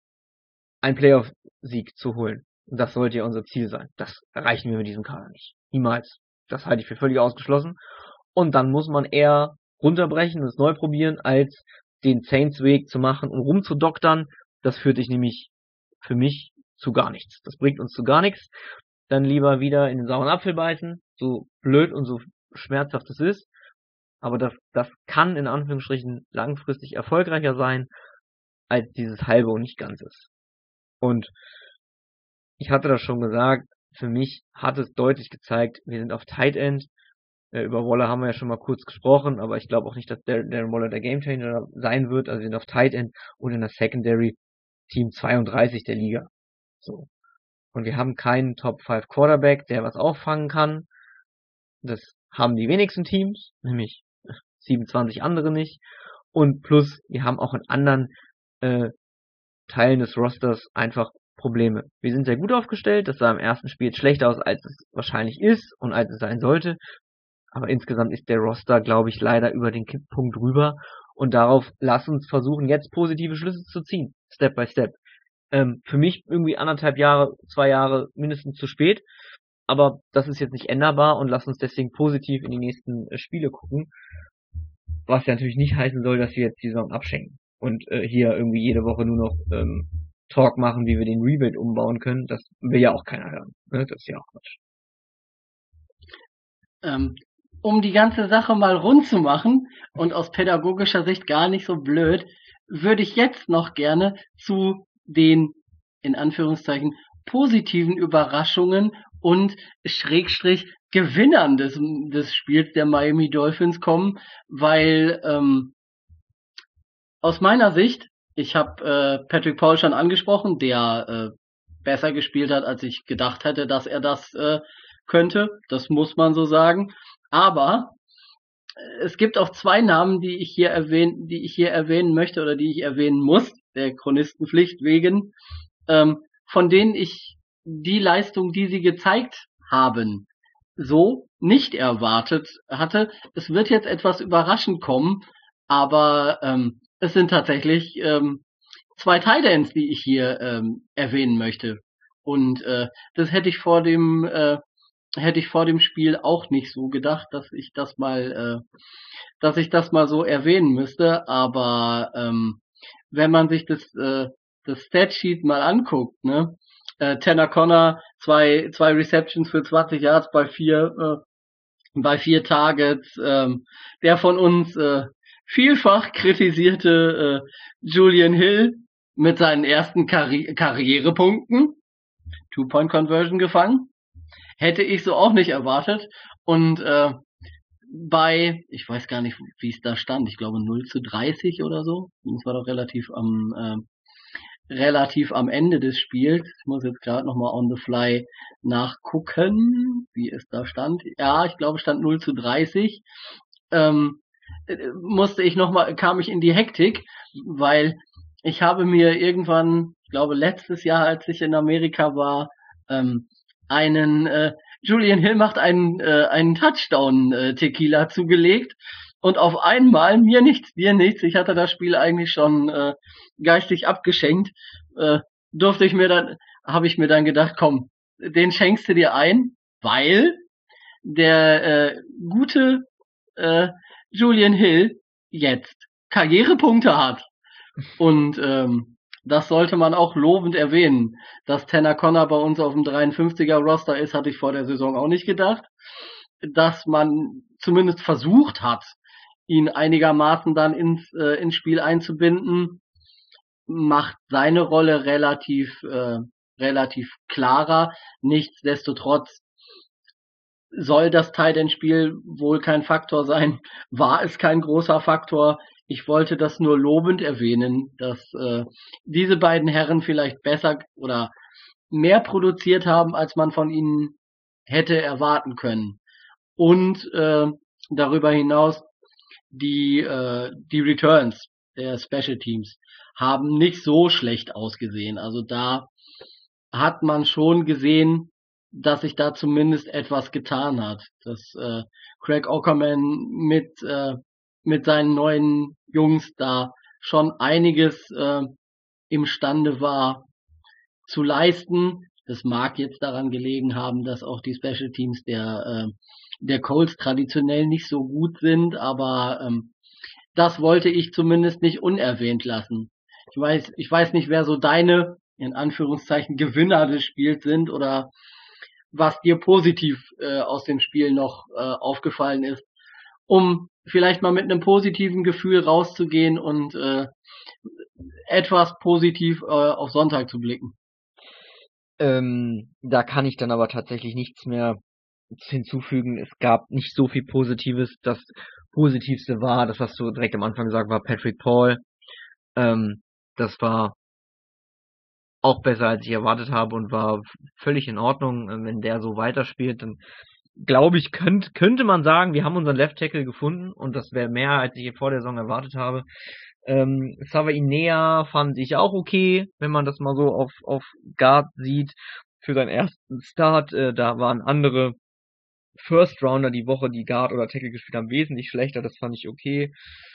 einen Playoff-Sieg zu holen. Und das sollte ja unser Ziel sein. Das erreichen wir mit diesem Kader nicht. Niemals. Das halte ich für völlig ausgeschlossen. Und dann muss man eher runterbrechen und es neu probieren, als den Saints-Weg zu machen und rumzudoktern. Das führt dich nämlich für mich zu gar nichts. Das bringt uns zu gar nichts. Dann lieber wieder in den sauren Apfel beißen, so blöd und so schmerzhaft es ist. Aber das, das kann in Anführungsstrichen langfristig erfolgreicher sein, als dieses halbe und nicht ganzes. Und ich hatte das schon gesagt, für mich hat es deutlich gezeigt, wir sind auf Tight End. Äh, über Waller haben wir ja schon mal kurz gesprochen, aber ich glaube auch nicht, dass Darren Waller der Gamechanger sein wird. Also wir sind auf Tight End und in der Secondary Team zweiunddreißig der Liga. So. Und wir haben keinen Top fünf Quarterback, der was auffangen kann. Das haben die wenigsten Teams, nämlich siebenundzwanzig andere nicht. Und plus, wir haben auch in anderen äh, Teilen des Rosters einfach Probleme. Wir sind sehr gut aufgestellt, das sah im ersten Spiel jetzt schlechter aus, als es wahrscheinlich ist und als es sein sollte. Aber insgesamt ist der Roster, glaube ich, leider über den Kipppunkt rüber. Und darauf lass uns versuchen, jetzt positive Schlüsse zu ziehen. Step by Step. Ähm, für mich irgendwie anderthalb Jahre, zwei Jahre mindestens zu spät. Aber das ist jetzt nicht änderbar und lass uns deswegen positiv in die nächsten äh, Spiele gucken. Was ja natürlich nicht heißen soll, dass wir jetzt die Saison abschenken. Und äh, hier irgendwie jede Woche nur noch ähm, Talk machen, wie wir den Rebuild umbauen können. Das will ja auch keiner hören. Ne? Das ist ja auch Quatsch. Ähm, um die ganze Sache mal rund zu machen und aus pädagogischer Sicht gar nicht so blöd, würde ich jetzt noch gerne zu den, in Anführungszeichen, positiven Überraschungen und Schrägstrich Gewinnern des, des Spiels der Miami Dolphins kommen, weil ähm, aus meiner Sicht, ich habe äh, Patrick Paul schon angesprochen, der äh, besser gespielt hat, als ich gedacht hätte, dass er das äh, könnte. Das muss man so sagen. Aber es gibt auch zwei Namen, die ich hier erwähnen, die ich hier erwähnen möchte oder die ich erwähnen muss, der Chronistenpflicht wegen, ähm, von denen ich die Leistung, die sie gezeigt haben, so nicht erwartet hatte. Es wird jetzt etwas überraschend kommen, aber ähm, es sind tatsächlich ähm, zwei Tight Ends, die ich hier ähm, erwähnen möchte. Und äh, das hätte ich vor dem äh, hätte ich vor dem Spiel auch nicht so gedacht, dass ich das mal, äh, dass ich das mal so erwähnen müsste. Aber ähm, wenn man sich das äh, das Statsheet mal anguckt, ne, äh, Tanner Connor zwei zwei Receptions für zwanzig Yards bei vier äh, bei vier Targets, ähm, der von uns äh, vielfach kritisierte äh, Julian Hill mit seinen ersten Karri- Karrierepunkten, Two-Point-Conversion gefangen. Hätte ich so auch nicht erwartet. Und äh, bei, ich weiß gar nicht, wie es da stand, ich glaube null zu dreißig oder so. Das war doch relativ am äh, relativ am Ende des Spiels. Ich muss jetzt gerade nochmal on the fly nachgucken, wie es da stand. Ja, ich glaube, es stand null zu dreißig. Ähm, musste ich nochmal, kam ich in die Hektik, weil ich habe mir irgendwann, ich glaube letztes Jahr, als ich in Amerika war, ähm, einen äh, Julian Hill macht einen, äh, einen Touchdown-Tequila zugelegt und auf einmal, mir nichts, dir nichts, ich hatte das Spiel eigentlich schon äh, geistig abgeschenkt, äh, durfte ich mir dann, habe ich mir dann gedacht, komm, den schenkst du dir ein, weil der äh, gute äh, Julian Hill jetzt Karrierepunkte hat. Und ähm, das sollte man auch lobend erwähnen. Dass Tanner Conner bei uns auf dem dreiundfünfziger Roster ist, hatte ich vor der Saison auch nicht gedacht. Dass man zumindest versucht hat, ihn einigermaßen dann ins, äh, ins Spiel einzubinden, macht seine Rolle relativ, äh, relativ klarer. Nichtsdestotrotz soll das Tight End Spiel wohl kein Faktor sein, war es kein großer Faktor. Ich wollte das nur lobend erwähnen, dass äh, diese beiden Herren vielleicht besser oder mehr produziert haben, als man von ihnen hätte erwarten können. Und äh, darüber hinaus die äh, die Returns der Special Teams haben nicht so schlecht ausgesehen. Also da hat man schon gesehen, dass sich da zumindest etwas getan hat, dass äh, Craig Aukerman mit äh, mit seinen neuen Jungs da schon einiges äh, imstande war zu leisten. Das mag jetzt daran gelegen haben, dass auch die Special Teams der äh, der Colts traditionell nicht so gut sind, aber ähm, das wollte ich zumindest nicht unerwähnt lassen. Ich weiß, ich weiß nicht, wer so deine, in Anführungszeichen, Gewinner des Spiels sind oder was dir positiv äh, aus dem Spiel noch äh, aufgefallen ist, um vielleicht mal mit einem positiven Gefühl rauszugehen und äh, etwas positiv äh, auf Sonntag zu blicken. Ähm, da kann ich dann aber tatsächlich nichts mehr hinzufügen. Es gab nicht so viel Positives. Das Positivste war, das was du direkt am Anfang gesagt war, Patrick Paul. Ähm, das war auch besser, als ich erwartet habe und war völlig in Ordnung. Wenn der so weiterspielt, dann glaube ich, könnt, könnte man sagen, wir haben unseren Left Tackle gefunden und das wäre mehr, als ich vor der Saison erwartet habe. Ähm, Savainea fand ich auch okay, wenn man das mal so auf, auf Guard sieht. Für seinen ersten Start, äh, da waren andere First Rounder die Woche, die Guard oder Tackle gespielt haben, wesentlich schlechter. Das fand ich okay.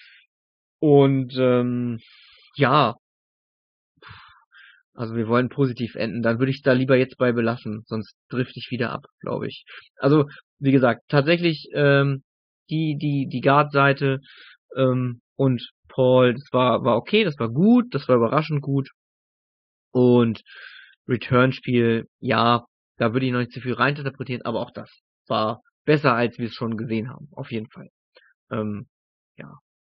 Und ähm, ja, also wir wollen positiv enden, dann würde ich da lieber jetzt bei belassen, sonst drifte ich wieder ab, glaube ich. Also, wie gesagt, tatsächlich ähm, die die die Guard-Seite ähm, und Paul, das war war okay, das war gut, das war überraschend gut. Und Return-Spiel, ja, da würde ich noch nicht zu viel reininterpretieren, aber auch das war besser, als wir es schon gesehen haben, auf jeden Fall. Ähm, ja.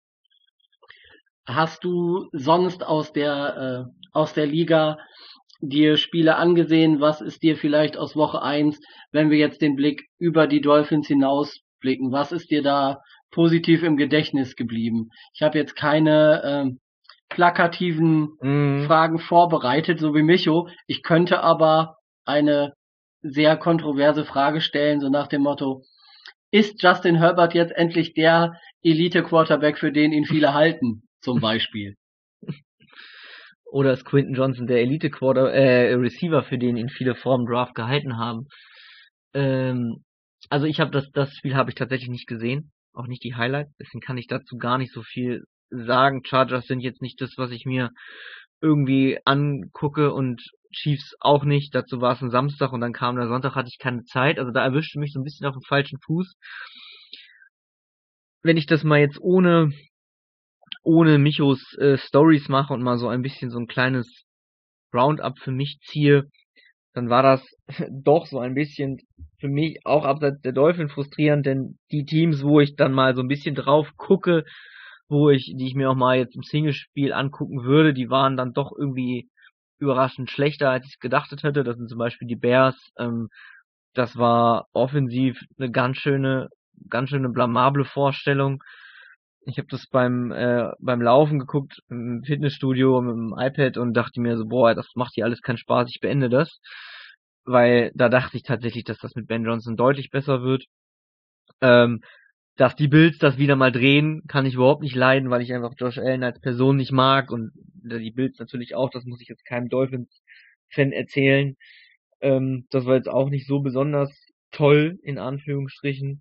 Hast du sonst aus der äh, aus der Liga dir Spiele angesehen? Was ist dir vielleicht aus Woche eins, wenn wir jetzt den Blick über die Dolphins hinausblicken, was ist dir da positiv im Gedächtnis geblieben? Ich habe jetzt keine äh, plakativen Mm. Fragen vorbereitet, so wie Micho. Ich könnte aber eine sehr kontroverse Frage stellen, so nach dem Motto, ist Justin Herbert jetzt endlich der Elite-Quarterback, für den ihn viele halten, zum Beispiel? Oder ist Quinton Johnson der Elite-Quarter, äh, Receiver, für den ihn viele vor dem Draft gehalten haben? Ähm, also ich habe das, das Spiel habe ich tatsächlich nicht gesehen, auch nicht die Highlights, deswegen kann ich dazu gar nicht so viel sagen. Chargers sind jetzt nicht das, was ich mir irgendwie angucke und Chiefs auch nicht. Dazu war es ein Samstag und dann kam der Sonntag, hatte ich keine Zeit. Also da erwischte mich so ein bisschen auf dem falschen Fuß. Wenn ich das mal jetzt ohne ohne Michos äh, Stories mache und mal so ein bisschen so ein kleines Roundup für mich ziehe, dann war das doch so ein bisschen für mich auch abseits der Dolphins frustrierend, denn die Teams, wo ich dann mal so ein bisschen drauf gucke, wo ich, die ich mir auch mal jetzt im Singlespiel angucken würde, die waren dann doch irgendwie überraschend schlechter, als ich gedacht hätte. Das sind zum Beispiel die Bears. Ähm, das war offensiv eine ganz schöne, ganz schöne blamable Vorstellung. Ich habe das beim äh, beim Laufen geguckt im Fitnessstudio mit dem iPad und dachte mir so, boah, das macht hier alles keinen Spaß, ich beende das. Weil da dachte ich tatsächlich, dass das mit Ben Johnson deutlich besser wird. Ähm, dass die Bills das wieder mal drehen, kann ich überhaupt nicht leiden, weil ich einfach Josh Allen als Person nicht mag und die Bills natürlich auch, das muss ich jetzt keinem Dolphins-Fan erzählen. Ähm, das war jetzt auch nicht so besonders toll, in Anführungsstrichen.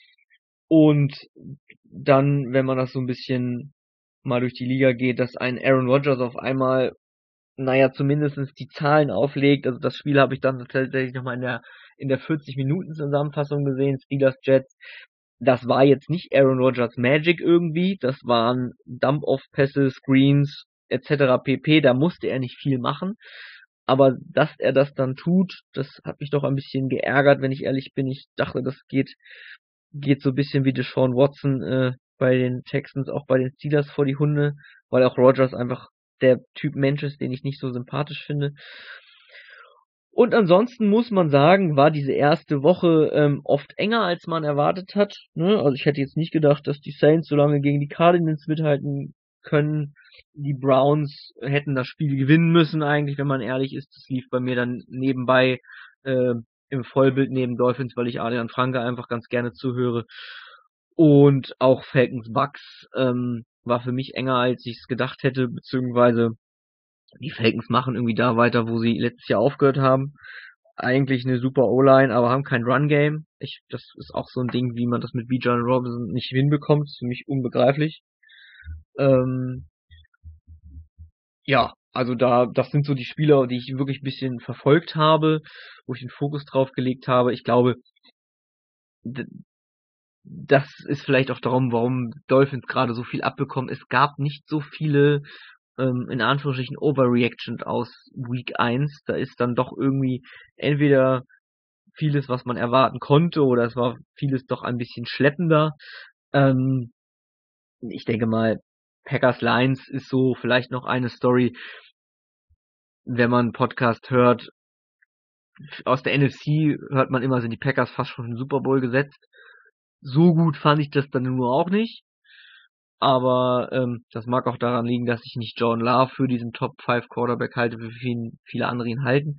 Und dann, wenn man das so ein bisschen mal durch die Liga geht, dass ein Aaron Rodgers auf einmal, naja, zumindestens die Zahlen auflegt. Also das Spiel habe ich dann tatsächlich nochmal in der in der vierzig-Minuten-Zusammenfassung gesehen, Steelers Jets. Das war jetzt nicht Aaron Rodgers Magic irgendwie, das waren Dump-Off-Pässe, Screens et cetera pp. Da musste er nicht viel machen. Aber dass er das dann tut, das hat mich doch ein bisschen geärgert, wenn ich ehrlich bin. Ich dachte, das geht geht so ein bisschen wie Deshaun Watson äh, bei den Texans, auch bei den Steelers vor die Hunde, weil auch Rodgers einfach der Typ Mensch ist, den ich nicht so sympathisch finde. Und ansonsten muss man sagen, war diese erste Woche ähm, oft enger, als man erwartet hat. Ne? Also ich hätte jetzt nicht gedacht, dass die Saints so lange gegen die Cardinals mithalten können. Die Browns hätten das Spiel gewinnen müssen eigentlich, wenn man ehrlich ist. Das lief bei mir dann nebenbei äh, im Vollbild neben Dolphins, weil ich Adrian Franke einfach ganz gerne zuhöre. Und auch Falcons Bucks ähm, war für mich enger, als ich es gedacht hätte, beziehungsweise die Falcons machen irgendwie da weiter, wo sie letztes Jahr aufgehört haben. Eigentlich eine super O-Line, aber haben kein Run-Game. Ich, das ist auch so ein Ding, wie man das mit Bijan Robinson nicht hinbekommt. Das ist für mich unbegreiflich. Ähm, ja, also da, das sind so die Spieler, die ich wirklich ein bisschen verfolgt habe, wo ich den Fokus drauf gelegt habe. Ich glaube, d- das ist vielleicht auch darum, warum Dolphins gerade so viel abbekommen. Es gab nicht so viele ähm, in Anführungsstrichen Overreaction aus Week eins. Da ist dann doch irgendwie entweder vieles, was man erwarten konnte, oder es war vieles doch ein bisschen schleppender. Ähm, ich denke mal, Packers Lions ist so vielleicht noch eine Story, wenn man einen Podcast hört. Aus der N F C hört man immer, sind die Packers fast schon im Super Bowl gesetzt. So gut fand ich das dann nur auch nicht. Aber ähm, das mag auch daran liegen, dass ich nicht Jordan Love für diesen Top fünf Quarterback halte, wie viele, viele andere ihn halten.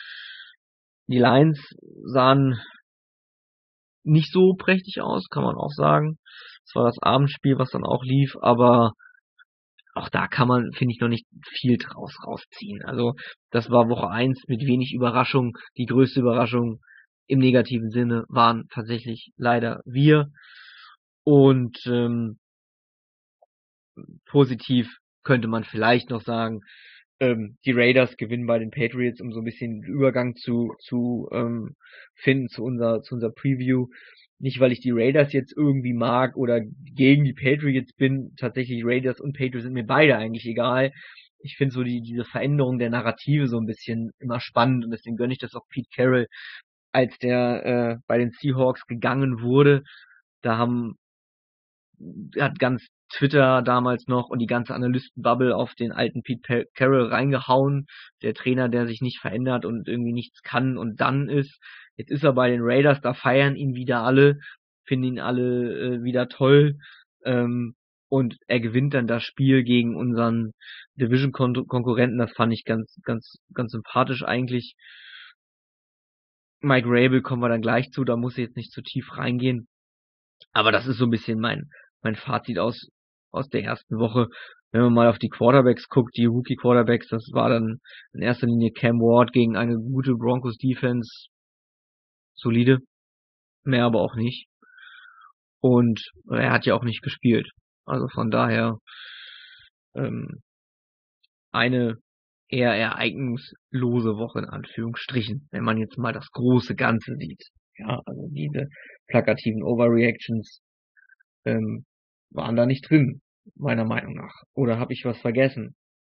Die Lions sahen nicht so prächtig aus, kann man auch sagen. Es war das Abendspiel, was dann auch lief, aber auch da kann man, finde ich, noch nicht viel draus rausziehen. Also das war Woche eins mit wenig Überraschung. Die größte Überraschung im negativen Sinne waren tatsächlich leider wir. Und ähm, positiv könnte man vielleicht noch sagen, ähm, die Raiders gewinnen bei den Patriots, um so ein bisschen den Übergang zu zu ähm, finden zu unserer zu unserer Preview. Nicht, weil ich die Raiders jetzt irgendwie mag oder gegen die Patriots bin. Tatsächlich Raiders und Patriots sind mir beide eigentlich egal. Ich finde so die diese Veränderung der Narrative so ein bisschen immer spannend und deswegen gönne ich das auch Pete Carroll, als der äh, bei den Seahawks gegangen wurde. Da haben hat ganz Twitter damals noch und die ganze Analystenbubble auf den alten Pete Carroll reingehauen. Der Trainer, der sich nicht verändert und irgendwie nichts kann und dann ist. Jetzt ist er bei den Raiders, da feiern ihn wieder alle, finden ihn alle äh, wieder toll. Ähm, und er gewinnt dann das Spiel gegen unseren Division-Konkurrenten. Das fand ich ganz, ganz, ganz sympathisch eigentlich. Mike Rabel kommen wir dann gleich zu, da muss ich jetzt nicht zu tief reingehen. Aber das ist so ein bisschen mein, mein Fazit aus, aus der ersten Woche. Wenn man mal auf die Quarterbacks guckt, die Rookie-Quarterbacks, das war dann in erster Linie Cam Ward gegen eine gute Broncos-Defense. Solide. Mehr aber auch nicht. Und er hat ja auch nicht gespielt. Also von daher ähm, eine eher ereignislose Woche in Anführungsstrichen, wenn man jetzt mal das große Ganze sieht. Ja, also diese plakativen Overreactions ähm, waren da nicht drin, meiner Meinung nach. Oder habe ich was vergessen?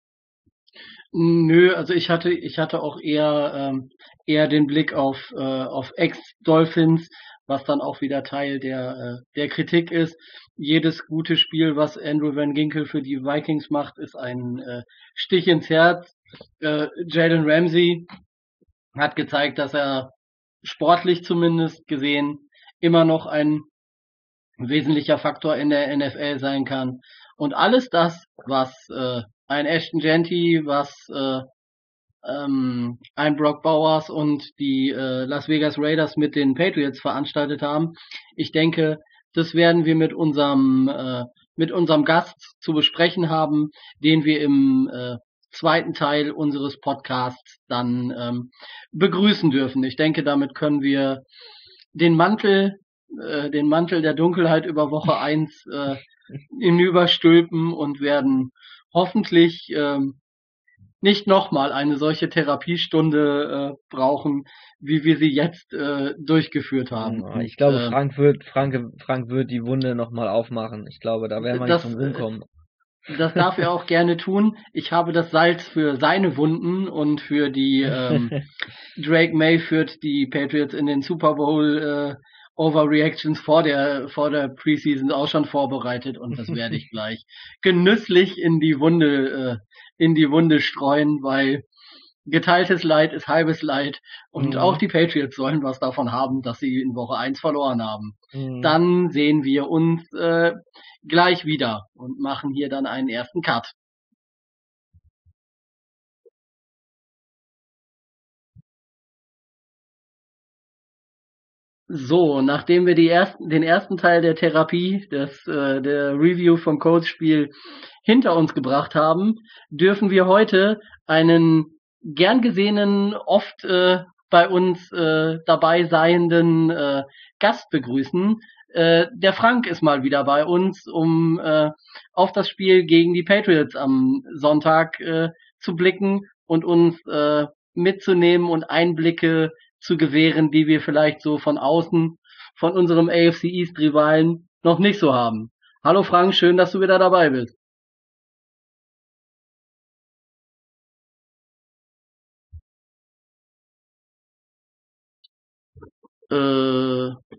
Nö, also ich hatte, ich hatte auch eher, ähm, eher den Blick auf, äh, auf Ex-Dolphins, was dann auch wieder Teil der, äh, der Kritik ist. Jedes gute Spiel, was Andrew Van Ginkel für die Vikings macht, ist ein äh, Stich ins Herz. Äh, Jalen Ramsey hat gezeigt, dass er sportlich zumindest gesehen immer noch ein wesentlicher Faktor in der N F L sein kann. Und alles das, was äh, ein Ashton Genty, was äh, ähm, ein Brock Bowers und die äh, Las Vegas Raiders mit den Patriots veranstaltet haben. Ich denke, das werden wir mit unserem äh, mit unserem Gast zu besprechen haben, den wir im äh, zweiten Teil unseres Podcasts dann ähm, begrüßen dürfen. Ich denke, damit können wir den Mantel, äh, den Mantel der Dunkelheit über Woche eins äh, hinüberstülpen und werden hoffentlich ähm, nicht nochmal eine solche Therapiestunde äh, brauchen, wie wir sie jetzt äh, durchgeführt haben. Ja, Und ich glaube, äh, Frank wird, Frank, Frank wird die Wunde nochmal aufmachen. Ich glaube, da werden wir nicht das, drum äh, rumkommen. das darf er auch gerne tun. Ich habe das Salz für seine Wunden und für die ähm, Drake May führt die Patriots in den Super Bowl äh, Overreactions vor der vor der Preseason auch schon vorbereitet und das werde ich gleich genüsslich in die Wunde äh, in die Wunde streuen, weil geteiltes Leid ist halbes Leid und auch Mhm. die Patriots sollen was davon haben, dass sie in Woche eins verloren haben. Mhm. Dann sehen wir uns äh, gleich wieder und machen hier dann einen ersten Cut. So, nachdem wir die ersten, den ersten Teil der Therapie, des, äh, der Review vom Colts-Spiel hinter uns gebracht haben, dürfen wir heute einen gern gesehenen, oft äh, bei uns äh, dabei seienden äh, Gast begrüßen. Äh, der Frank ist mal wieder bei uns, um äh, auf das Spiel gegen die Patriots am Sonntag äh, zu blicken und uns äh, mitzunehmen und Einblicke zu gewähren, die wir vielleicht so von außen, von unserem A F C East Rivalen noch nicht so haben. Hallo Frank, schön, dass du wieder dabei bist. Äh,